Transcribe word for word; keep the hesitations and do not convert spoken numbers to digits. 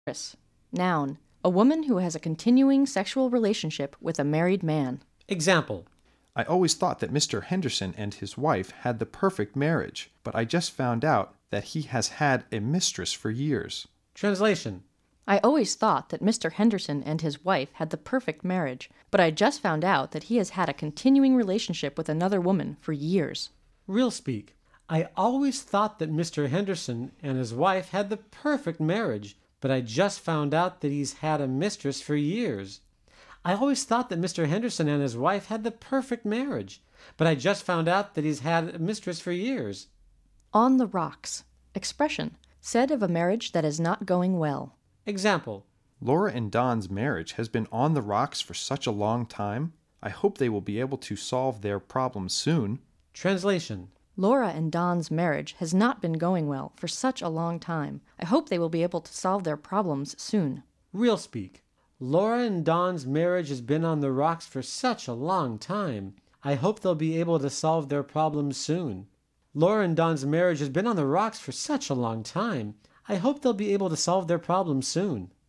Mistress. Noun. A woman who has a continuing sexual relationship with a married man. Example. I always thought that Mister Henderson and his wife had the perfect marriage, but I just found out that he has had a mistress for years. Translation. I always thought that Mister Henderson and his wife had the perfect marriage, but I just found out that he has had a continuing relationship with another woman for years. Real speak. I always thought that Mister Henderson and his wife had the perfect marriage, but I just found out that he's had a mistress for years. I always thought that Mister Henderson and his wife had the perfect marriage, but I just found out that he's had a mistress for years. On the rocks. Expression. Said of a marriage that is not going well. Example. Laura and Don's marriage has been on the rocks for such a long time. I hope they will be able to solve their problems soon. Translation. Laura and Don's marriage has not been going well for such a long time. I hope they will be able to solve their problems soon. Real speak. Laura and Don's marriage has been on the rocks for such a long time. I hope they'll be able to solve their problems soon. Laura and Don's marriage has been on the rocks for such a long time. I hope they'll be able to solve their problems soon.